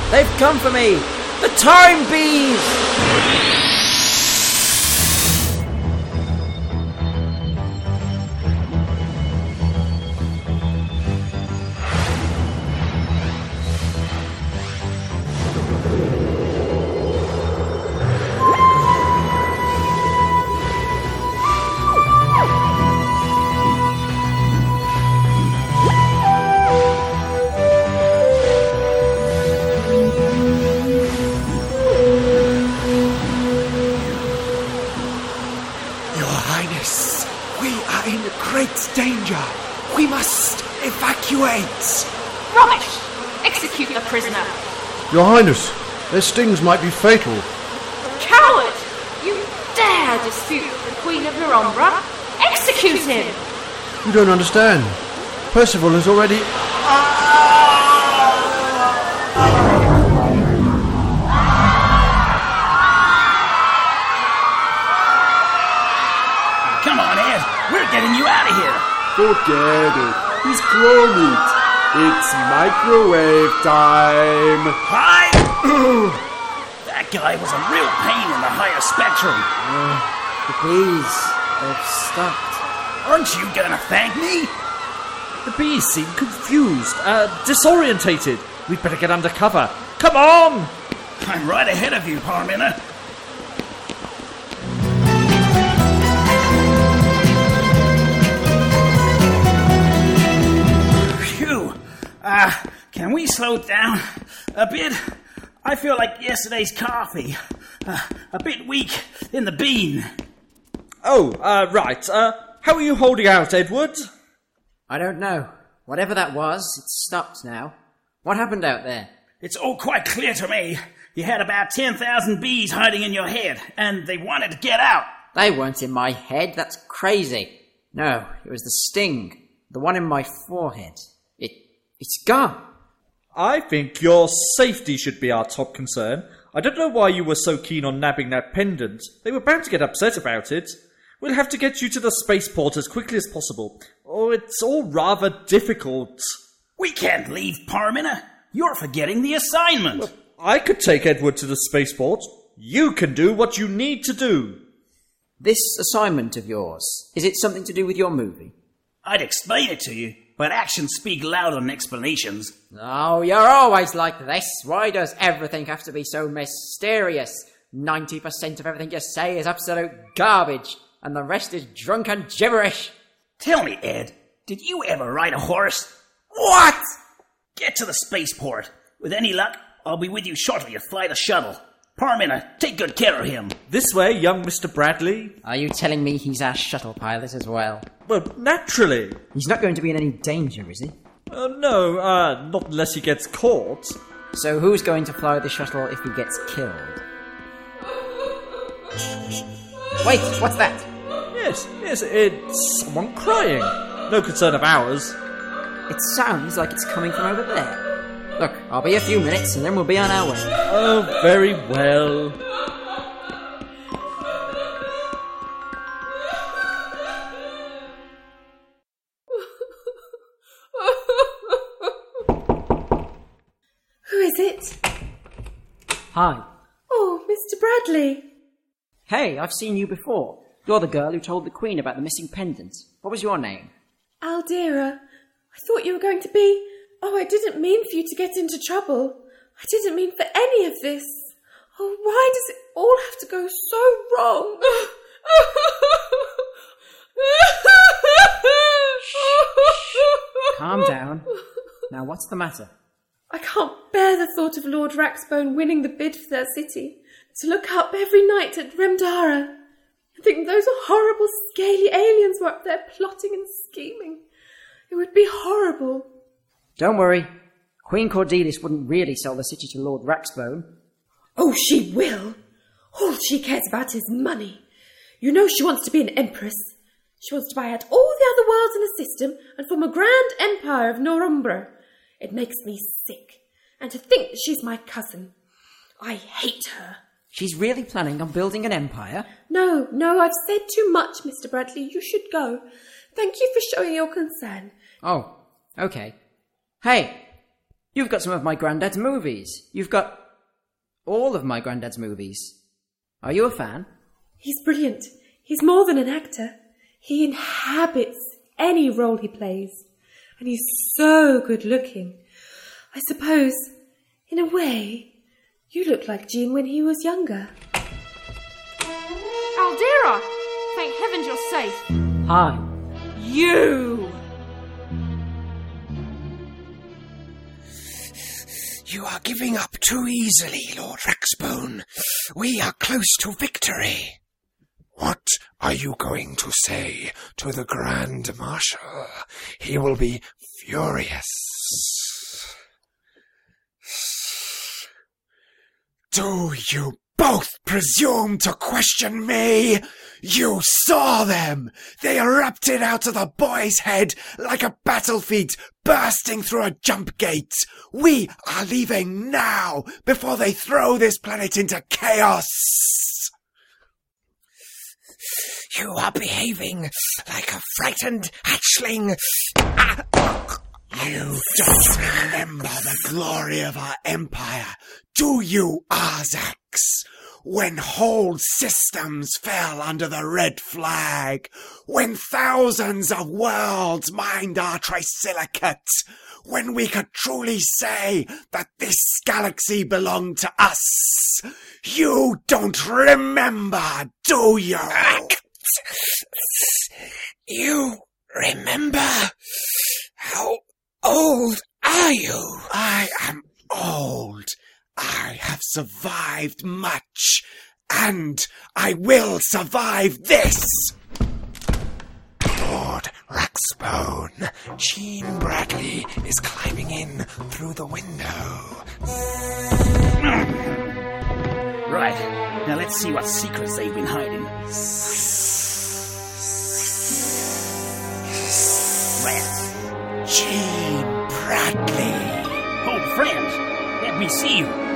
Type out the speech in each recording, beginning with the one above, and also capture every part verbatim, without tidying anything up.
They've come for me! The Time Bees! Danger! We must evacuate! Rubbish! Execute the prisoner! Your Highness, their stings might be fatal. Coward! You dare dispute the Queen of Norumbra? Execute him! You don't understand. Percival has already... Come on, Ed. We're getting you out of here. Forget it. He's grown it. It's microwave time. Hi! That guy was a real pain in the higher spectrum. Uh, the bees, they've stopped. Aren't you gonna thank me? The bees seem confused, uh, disorientated. We'd better get under cover. Come on! I'm right ahead of you, Parmina. Uh, can we slow down a bit? I feel like yesterday's coffee. Uh, a bit weak in the bean. Oh, uh, right. Uh, how are you holding out, Edward? I don't know. Whatever that was, it's stopped now. What happened out there? It's all quite clear to me. You had about ten thousand bees hiding in your head, and they wanted to get out. They weren't in my head. That's crazy. No, it was the sting. The one in my forehead. It... It's gone. I think your safety should be our top concern. I don't know why you were so keen on nabbing that pendant. They were bound to get upset about it. We'll have to get you to the spaceport as quickly as possible. Oh, it's all rather difficult. We can't leave, Parmina. You're forgetting the assignment. Well, I could take Edward to the spaceport. You can do what you need to do. This assignment of yours, is it something to do with your movie? I'd explain it to you, but actions speak louder than explanations. Oh, you're always like this. Why does everything have to be so mysterious? ninety percent of everything you say is absolute garbage, and the rest is drunken gibberish. Tell me, Ed, did you ever ride a horse? What? Get to the spaceport. With any luck, I'll be with you shortly to fly the shuttle. Parmina, take good care of him. This way, young Mister Bradley. Are you telling me he's our shuttle pilot as well? Well, naturally. He's not going to be in any danger, is he? Uh, no, uh, not unless he gets caught. So who's going to fly the shuttle if he gets killed? Wait, what's that? Yes, yes, it's someone crying. No concern of ours. It sounds like it's coming from over there. Look, I'll be a few minutes and then we'll be on our way. Oh, very well. Who is it? Hi. Oh, Mister Bradley. Hey, I've seen you before. You're the girl who told the Queen about the missing pendant. What was your name? Aldera. I thought you were going to be... Oh, I didn't mean for you to get into trouble. I didn't mean for any of this. Oh, why does it all have to go so wrong? Calm down. Now, what's the matter? I can't bear the thought of Lord Raxbone winning the bid for their city. To look up every night at Remdara and think those horrible scaly aliens were up there plotting and scheming. It would be horrible. Don't worry. Queen Cordelis wouldn't really sell the city to Lord Raxbone. Oh, she will. All she cares about is money. You know she wants to be an empress. She wants to buy out all the other worlds in the system and form a grand empire of Norumbra. It makes me sick. And to think that she's my cousin. I hate her. She's really planning on building an empire? No, no, I've said too much, Mister Bradley. You should go. Thank you for showing your concern. Oh, okay. Hey, You've got some of my granddad's movies. You've got all of my granddad's movies. Are you a fan? He's brilliant. He's more than an actor. He inhabits any role he plays. And he's so good looking. I suppose, in a way, you look like Jean when he was younger. Aldera! Thank heavens you're safe. Hi. You! You are giving up too easily, Lord Raxbone. We are close to victory. What are you going to say to the Grand Marshal? He will be furious. Do you both presume to question me? You saw them! They erupted out of the boy's head like a battlefield bursting through a jump gate. We are leaving now before they throw this planet into chaos. You are behaving like a frightened hatchling. You don't remember the glory of our empire, do you, Arzax? When whole systems fell under the red flag, when thousands of worlds mined our trisilicate, when we could truly say that this galaxy belonged to us. You don't remember, do you? You remember? How old are you? I am old. I have survived much, and I will survive this! Lord Raxbone, Jean Bradley is climbing in through the window. Right, now let's see what secrets they've been hiding. Rats. Jean Bradley. Old friend, let me see you.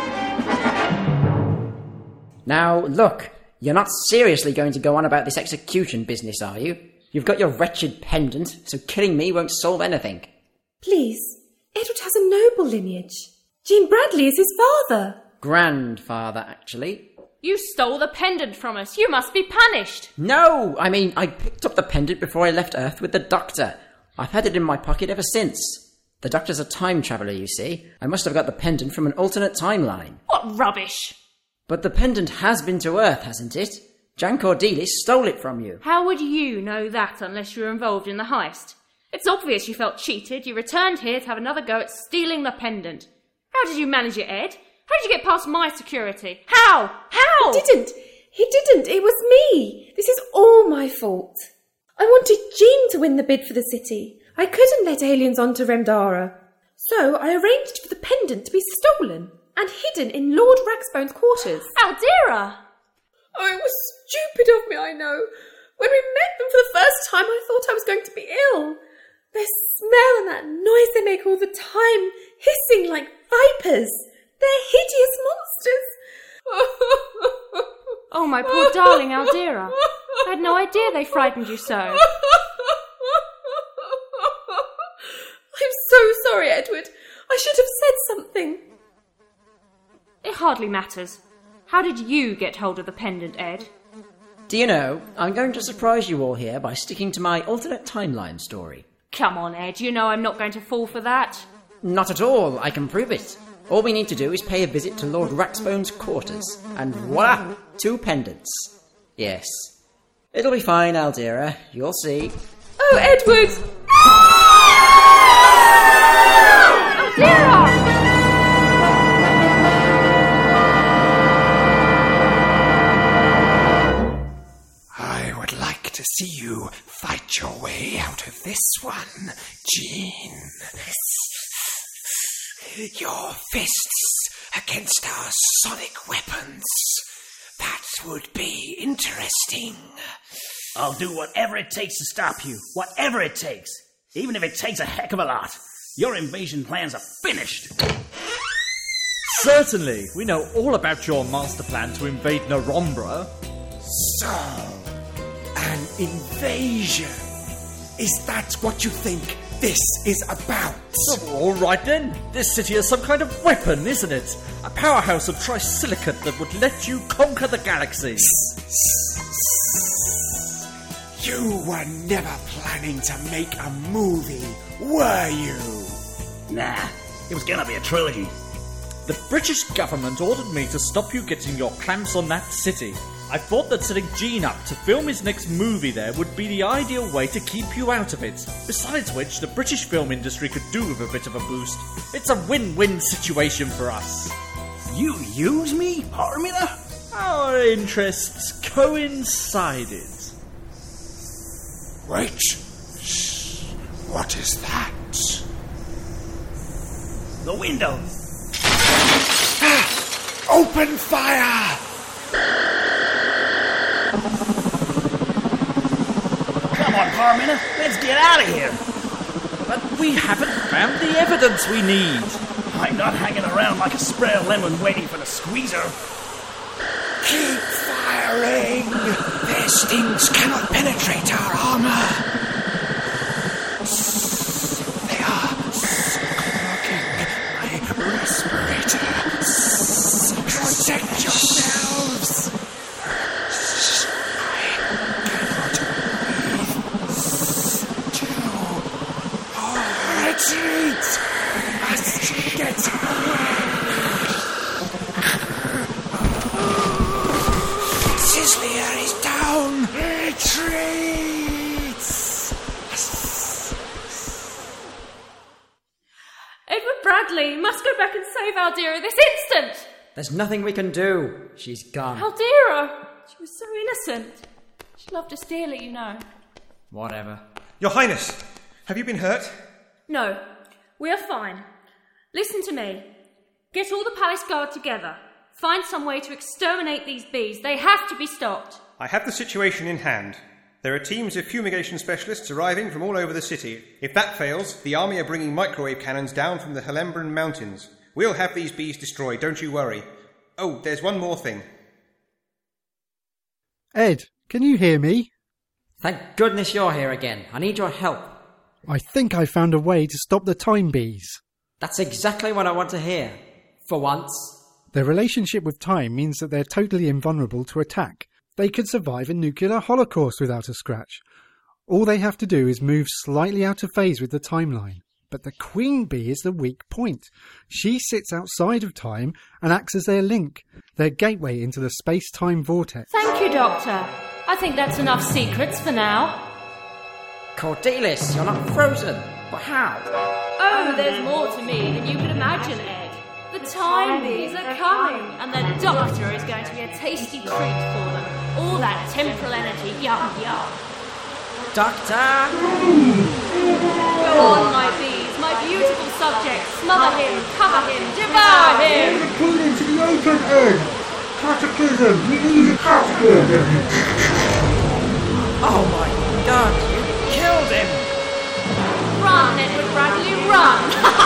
Now, look, you're not seriously going to go on about this execution business, are you? You've got your wretched pendant, so killing me won't solve anything. Please, Edward has a noble lineage. Jean Bradley is his father. Grandfather, actually. You stole the pendant from us. You must be punished. No! I mean, I picked up the pendant before I left Earth with the Doctor. I've had it in my pocket ever since. The Doctor's a time traveller, you see. I must have got the pendant from an alternate timeline. What rubbish! But the pendant has been to Earth, hasn't it? Jan Cordelis stole it from you. How would you know that unless you were involved in the heist? It's obvious you felt cheated. You returned here to have another go at stealing the pendant. How did you manage it, Ed? How did you get past my security? How? How? He didn't. He didn't. It was me. This is all my fault. I wanted Jean to win the bid for the city. I couldn't let aliens onto Remdara. So I arranged for the pendant to be stolen and hidden in Lord Raxbone's quarters. Aldera! Oh, it was stupid of me, I know. When we met them for the first time, I thought I was going to be ill. Their smell and that noise they make all the time, hissing like vipers. They're hideous monsters. Oh, my poor darling Aldera. I had no idea they frightened you so. I'm so sorry, Edward. I should have said something. It hardly matters. How did you get hold of the pendant, Ed? Do you know, I'm going to surprise you all here by sticking to my alternate timeline story. Come on, Ed. You know I'm not going to fall for that. Not at all. I can prove it. All we need to do is pay a visit to Lord Raxbone's quarters, and voila! Two pendants. Yes. It'll be fine, Aldera. You'll see. Oh, Edward! Aldera! I would like to see you fight your way out of this one, Jean. Your fists against our sonic weapons. That would be interesting. I'll do whatever it takes to stop you. Whatever it takes. Even if it takes a heck of a lot. Your invasion plans are finished. Certainly. We know all about your master plan to invade Narombra. So, an invasion. Is that what you think this is about. Oh, all right then. This city is some kind of weapon, isn't it? A powerhouse of trisilicate that would let you conquer the galaxy. You were never planning to make a movie, were you? Nah, it was gonna be a trilogy. The British government ordered me to stop you getting your clamps on that city. I thought that setting Gene up to film his next movie there would be the ideal way to keep you out of it. Besides which, the British film industry could do with a bit of a boost. It's a win-win situation for us. You use me, Parmina? Our interests coincided. Wait. Shh. What is that? The window. Ah! Open fire! Come on, Parmina, let's get out of here. But we haven't found the evidence we need. I'm not hanging around like a spray of lemon waiting for the squeezer. Keep firing! Their stings cannot penetrate our armor. They are clogging my respirator. Protect yourselves! Retreat! Must get away! Sislia is down! Retreat! Edward Bradley, you must go back and save Aldera this instant! There's nothing we can do. She's gone. Aldera! She was so innocent. She loved us dearly, you know. Whatever. Your Highness, have you been hurt? No, we are fine. Listen to me. Get all the palace guard together. Find some way to exterminate these bees. They have to be stopped. I have the situation in hand. There are teams of fumigation specialists arriving from all over the city. If that fails, the army are bringing microwave cannons down from the Helembran mountains. We'll have these bees destroyed, don't you worry. Oh, there's one more thing. Ed, can you hear me? Thank goodness you're here again. I need your help. I think I found a way to stop the time bees. That's exactly what I want to hear. For once. Their relationship with time means that they're totally invulnerable to attack. They could survive a nuclear holocaust without a scratch. All they have to do is move slightly out of phase with the timeline. But the queen bee is the weak point. She sits outside of time and acts as their link, their gateway into the space-time vortex. Thank you, Doctor. I think that's enough secrets for now. Cordelis, you're not frozen. But how? Oh, there's more to me than you could imagine, Ed. The time bees are coming, and the Doctor is going to be a tasty treat for them. All that temporal energy, yum yum. Doctor! Go on, my bees, my beautiful subjects. Smother him, cover him, devour him. Pull into the open end. Cataclysm. We need a cataclysm. Oh my God! You killed him. Run, Edward Bradley, run.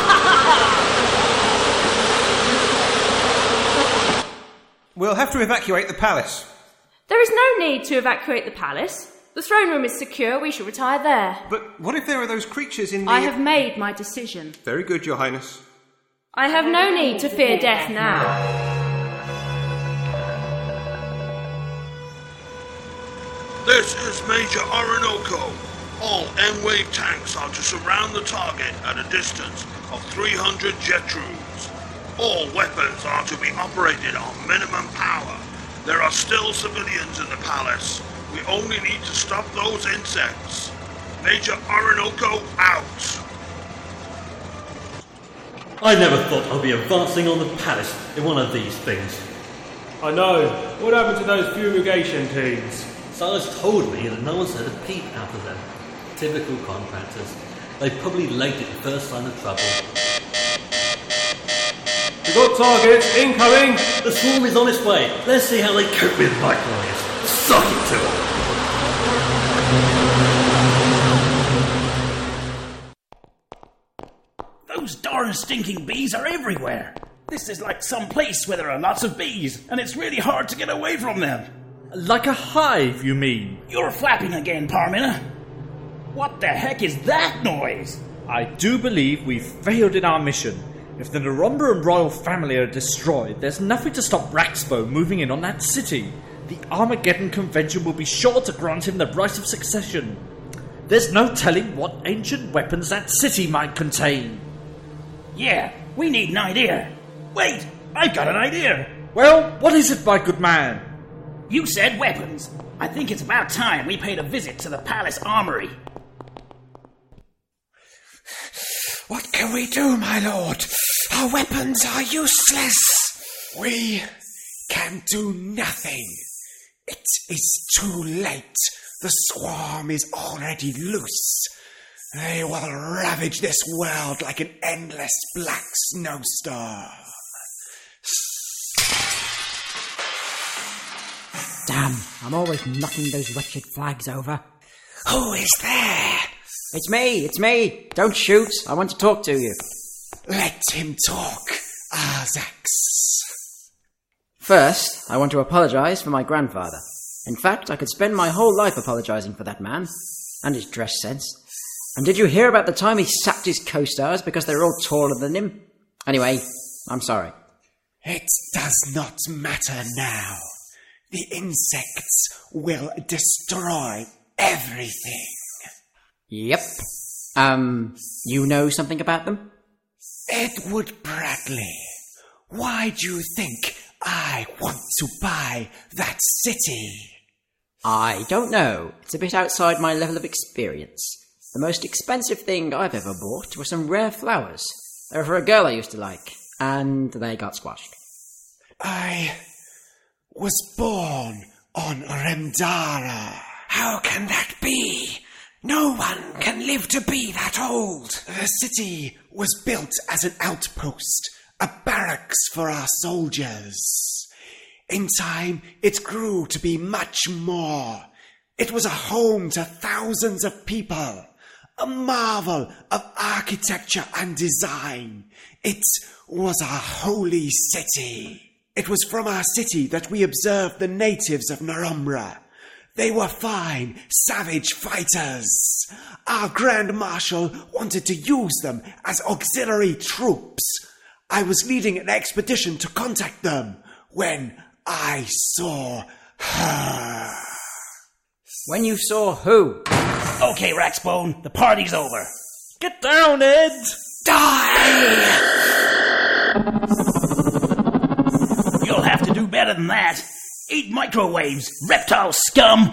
We'll have to evacuate the palace. There is no need to evacuate the palace. The throne room is secure. We shall retire there. But what if there are those creatures in the... I have made my decision. Very good, Your Highness. I have no need to fear death now. This is Major Orinoco. All M-Wave tanks are to surround the target at a distance of three hundred jet troops. All weapons are to be operated on minimum power. There are still civilians in the palace. We only need to stop those insects. Major Orinoco out. I never thought I'd be advancing on the palace in one of these things. I know. What happened to those fumigation teams? Silas told me that no one's had a peep out of them. Typical contractors. They probably late at the first sign of trouble. We got targets incoming! The swarm is on its way. Let's see how they cope with microwaves. Suck it to them! Those darn stinking bees are everywhere. This is like some place where there are lots of bees, and it's really hard to get away from them. Like a hive, you mean? You're flapping again, Parmina. What the heck is that noise? I do believe we've failed in our mission. If the Norumbra royal family are destroyed, there's nothing to stop Raxpo moving in on that city. The Armageddon Convention will be sure to grant him the right of succession. There's no telling what ancient weapons that city might contain. Yeah, we need an idea. Wait, I've got an idea. Well, what is it, my good man? You said weapons. I think it's about time we paid a visit to the palace armory. What can we do, my lord? Our weapons are useless. We can do nothing. It is too late. The swarm is already loose. They will ravage this world like an endless black snowstorm. Damn, I'm always knocking those wretched flags over. Who is there? It's me, it's me. Don't shoot. I want to talk to you. Let him talk, Arzax. First, I want to apologise for my grandfather. In fact, I could spend my whole life apologising for that man. And his dress sense. And did you hear about the time he sacked his co-stars because they were all taller than him? Anyway, I'm sorry. It does not matter now. The insects will destroy everything. Yep. Um, you know something about them? Edward Bradley, why do you think I want to buy that city? I don't know. It's a bit outside my level of experience. The most expensive thing I've ever bought were some rare flowers. They were for a girl I used to like, and they got squashed. I was born on Remdara. How can that be? No one can live to be that old. The city was built as an outpost, a barracks for our soldiers. In time, it grew to be much more. It was a home to thousands of people, a marvel of architecture and design. It was a holy city. It was from our city that we observed the natives of Norumbra. They were fine, savage fighters. Our Grand Marshal wanted to use them as auxiliary troops. I was leading an expedition to contact them when I saw her. When you saw who? Okay, Raxbone, the party's over. Get down, Ed! Die! You'll have to do better than that. Eat microwaves, reptile scum!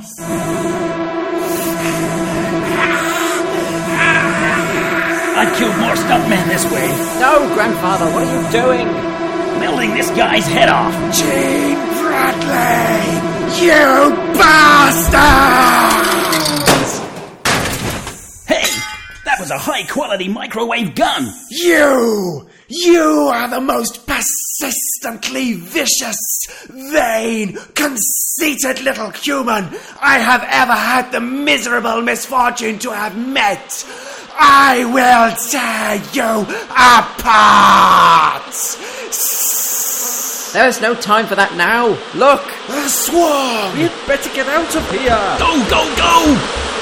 I've killed more stuntmen this way. No, Grandfather, what are you doing? Melting this guy's head off. Gene Bradley! You bastard! Hey, that was a high-quality microwave gun. You! You are the most persistently vicious, vain, conceited little human I have ever had the miserable misfortune to have met. I will tear you apart! There's no time for that now. Look! The swarm! We'd better get out of here! Go, go, go!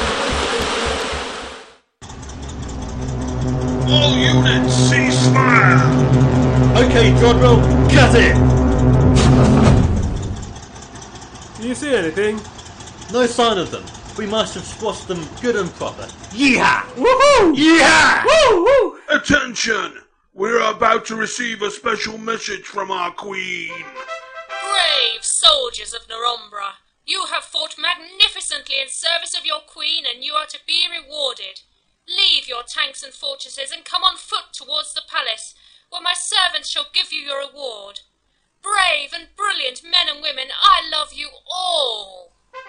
All units, cease fire! Okay, Jodrell, cut it! Do you see anything? No sign of them. We must have squashed them good and proper. Yeehaw! Woohoo! Yeehaw! Woo-hoo! Attention! We're about to receive a special message from our queen. Brave soldiers of Norumbra, you have fought magnificently in service of your queen, and you are to be rewarded. Leave your tanks and fortresses and come on foot towards the palace, where my servants shall give you your reward. Brave and brilliant men and women, I love you all.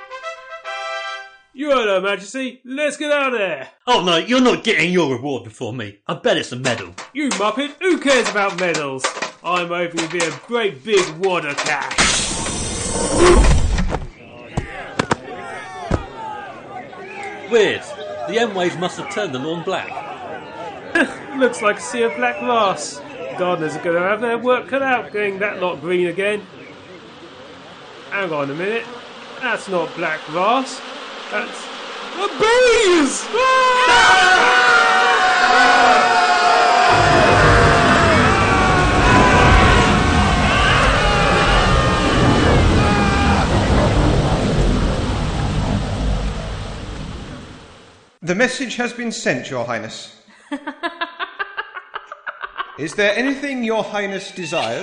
Your Honour, Majesty, let's get out of there. Oh no, you're not getting your reward before me. I bet it's a medal. You muppet, who cares about medals? I'm hoping to be a great big wad of cash. Weird. The M-waves must have turned the lawn black. Looks like a sea of black grass. Gardeners are going to have their work cut out getting that lot green again. Hang on a minute. That's not black grass. That's... the bees! Ah! The message has been sent, Your Highness. Is there anything Your Highness desires?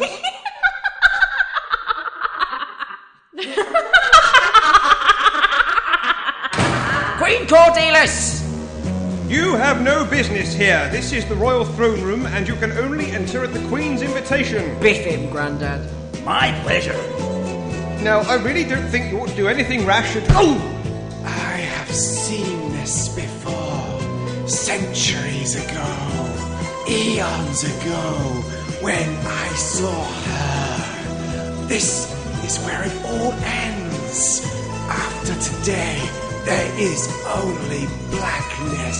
Queen Cordelis! You have no business here. This is the royal throne room, and you can only enter at the Queen's invitation. Biff him, Grandad. My pleasure. Now, I really don't think you ought to do anything rash at... Oh! I have seen this before. Centuries ago. Eons ago. When I saw her. This is where it all ends. After today, there is only blackness.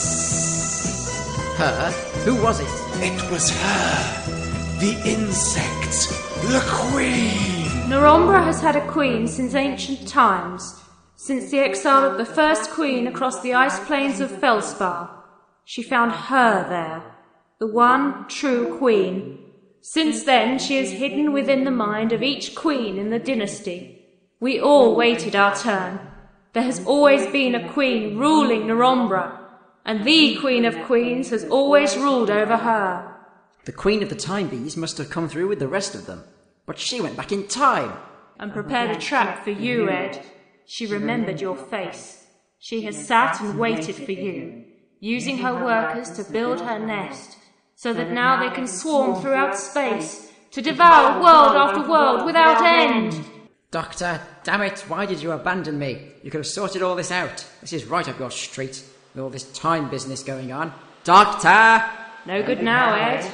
Her? Who was it? It was her. The insect. The queen. Norumbra has had a queen since ancient times. Since the exile of the first queen across the ice plains of Felspar. She found her there. The one true queen. Since then, she is hidden within the mind of each queen in the dynasty. We all waited our turn. There has always been a queen ruling Norumbra, and the Queen of Queens has always ruled over her. The Queen of the Time Bees must have come through with the rest of them, but she went back in time. And prepared a trap for you, Ed. She remembered your face. She has sat and waited for you, using her workers to build her nest, so that now they can swarm throughout space, to devour world after world without end. Doctor, damn it, why did you abandon me? You could have sorted all this out. This is right up your street, with all this time business going on. Doctor! No good now, Ed.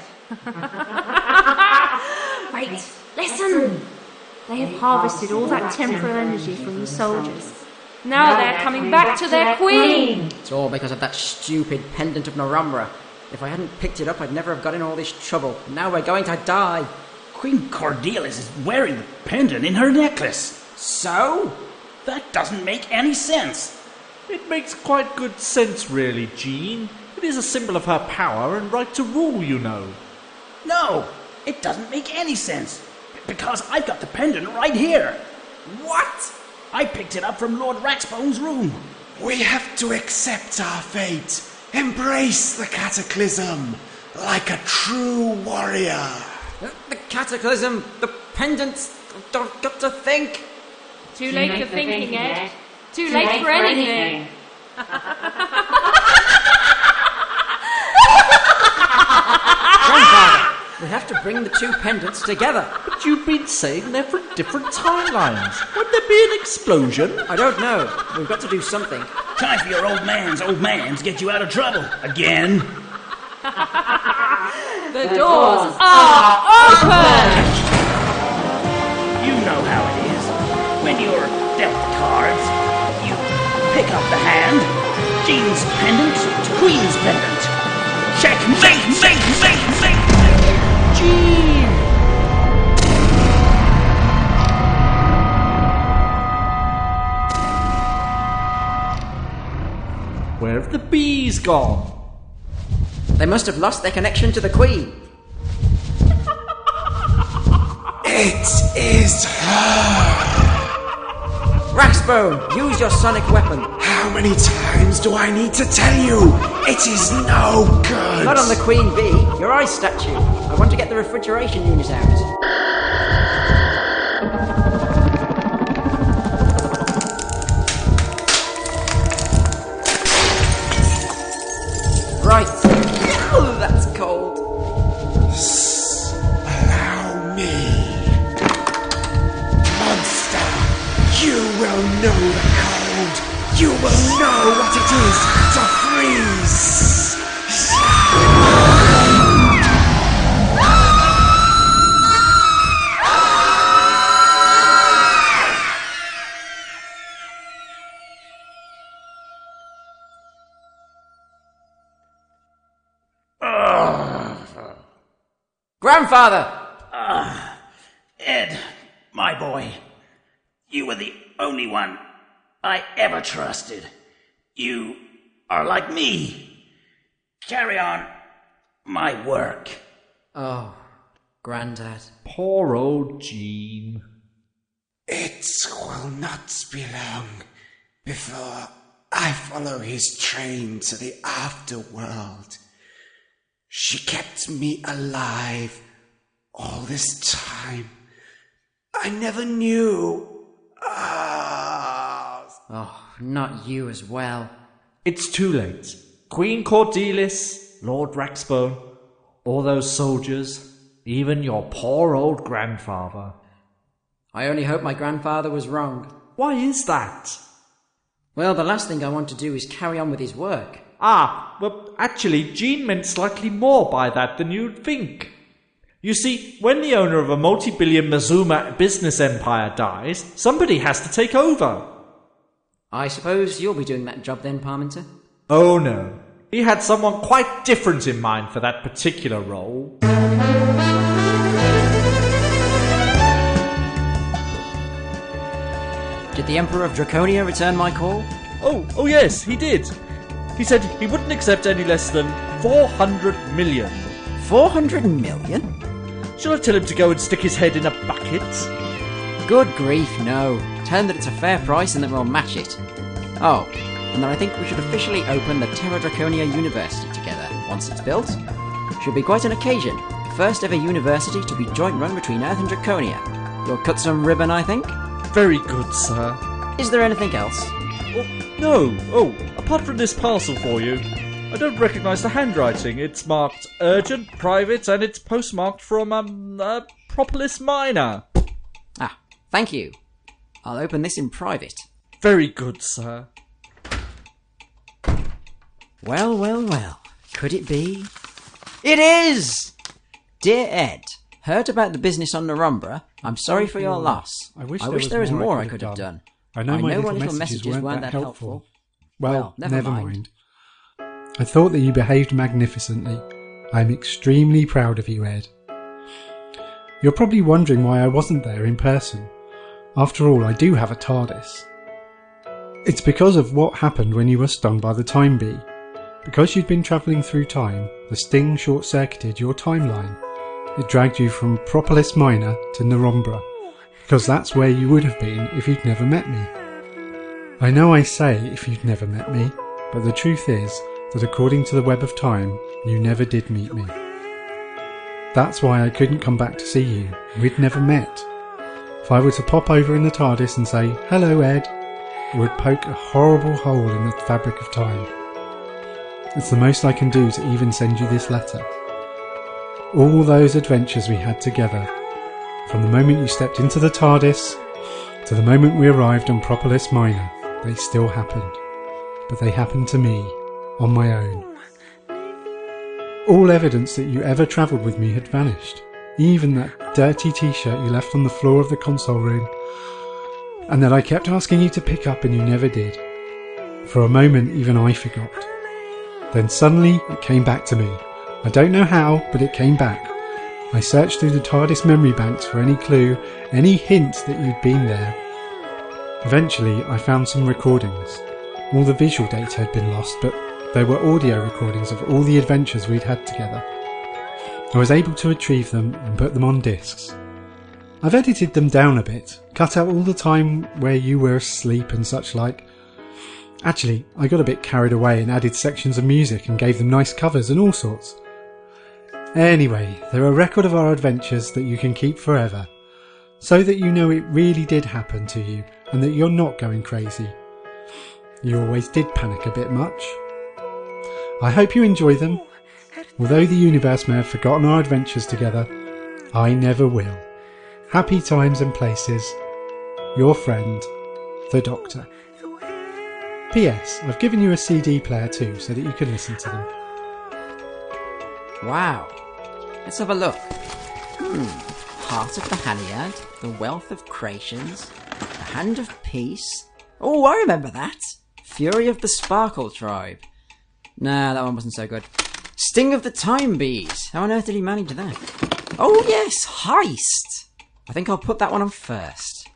Wait, listen! They have harvested all that temporal energy from the soldiers. Now they're coming back to their queen! It's all because of that stupid pendant of Norumbra. If I hadn't picked it up, I'd never have got in all this trouble. Now we're going to die. Queen Cordelis is wearing the pendant in her necklace. So? That doesn't make any sense. It makes quite good sense, really, Jean. It is a symbol of her power and right to rule, you know. No, it doesn't make any sense. Because I've got the pendant right here. What? I picked it up from Lord Raxbone's room. We have to accept our fate. Embrace the cataclysm like a true warrior. The, the cataclysm, the pendants, I've got to think. Too late, Too late for thinking, thinking Ed. Ed. Too, Too late, late for anything. Grandfather, we have to bring the two pendants together. But you've been saying they're from different timelines. Would there be an explosion? I don't know. We've got to do something. Time for your old man's old man's get you out of trouble. Again. The doors are open! You know how it is. When you're dealt the cards, you pick up the hand. Jean's pendant to Queen's pendant. Check, mate, mate, mate, mate. Jean! Where have the bees gone? They must have lost their connection to the Queen. It is her! Raxbone, use your sonic weapon. How many times do I need to tell you? It is no good! Not on the Queen Bee, your ice statue. I want to get the refrigeration unit out. Right. Oh, that's cold. Allow me. Monster, you will know the cold. You will know what it is to freeze. Grandfather! Ah, uh, Ed, my boy. You were the only one I ever trusted. You are like me. Carry on. My work. Oh, Grandad. Poor old Jean. It will not be long before I follow his train to the afterworld. She kept me alive all this time. I never knew. Ah. Oh, not you as well. It's too late. Queen Cordelis, Lord Raxbone, all those soldiers, even your poor old grandfather. I only hope my grandfather was wrong. Why is that? Well, the last thing I want to do is carry on with his work. Ah, well, actually, Jean meant slightly more by that than you'd think. You see, when the owner of a multi-billion Mazuma business empire dies, somebody has to take over. I suppose you'll be doing that job then, Parminter? Oh no. He had someone quite different in mind for that particular role. Did the Emperor of Draconia return my call? Oh, oh yes, he did. He said he wouldn't accept any less than four hundred million. four hundred million? Shall I tell him to go and stick his head in a bucket? Good grief, no. Tell him that it's a fair price and that we'll match it. Oh, and that I think we should officially open the Terra Draconia University together once it's built. Should be quite an occasion. First ever university to be joint run between Earth and Draconia. You'll cut some ribbon, I think? Very good, sir. Is there anything else? Oh, no. Oh, apart from this parcel for you. I don't recognise the handwriting. It's marked urgent, private, and it's postmarked from, um, uh, Propolis Minor. Ah, thank you. I'll open this in private. Very good, sir. Well, well, well. Could it be? It is! Dear Ed, heard about the business on Narumbra. I'm sorry for your loss. I wish, I there, wish was there was more, more I I could could have have done. done. I know I my know little, my little messages, messages weren't, that helpful. helpful. Well, Well, never never mind. mind. I thought that you behaved magnificently. I'm extremely proud of you, Ed. You're probably wondering why I wasn't there in person. After all, I do have a TARDIS. It's because of what happened when you were stung by the Time Bee. Because you'd been travelling through time, the sting short-circuited your timeline. It dragged you from Propolis Minor to Narumbra, because that's where you would have been if you'd never met me. I know I say if you'd never met me, but the truth is that according to the web of time, you never did meet me. That's why I couldn't come back to see you. We'd never met. If I were to pop over in the TARDIS and say, "Hello, Ed," it would poke a horrible hole in the fabric of time. It's the most I can do to even send you this letter. All those adventures we had together, from the moment you stepped into the TARDIS to the moment we arrived on Propolis Minor, they still happened. But they happened to me, on my own. All evidence that you ever travelled with me had vanished. Even that dirty t-shirt you left on the floor of the console room, and that I kept asking you to pick up and you never did. For a moment, even I forgot. Then suddenly, it came back to me. I don't know how, but it came back. I searched through the TARDIS memory banks for any clue, any hint that you'd been there. Eventually, I found some recordings. All the visual data had been lost, but they were audio recordings of all the adventures we'd had together. I was able to retrieve them and put them on discs. I've edited them down a bit, cut out all the time where you were asleep and such like. Actually, I got a bit carried away and added sections of music and gave them nice covers and all sorts. Anyway, they're a record of our adventures that you can keep forever, so that you know it really did happen to you and that you're not going crazy. You always did panic a bit much. I hope you enjoy them. Although the universe may have forgotten our adventures together, I never will. Happy times and places. Your friend, the Doctor. P S. I've given you a C D player too, so that you can listen to them. Wow. Let's have a look. Hmm. Heart of the Haliad, The Wealth of Creations, The Hand of Peace. Oh, I remember that. Fury of the Sparkle Tribe. Nah, that one wasn't so good. Sting of the Time Bees. How on earth did he manage that? Oh yes, Heist. I think I'll put that one on first.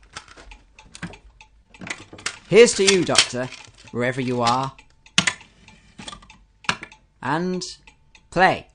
Here's to you, Doctor, wherever you are. And Play.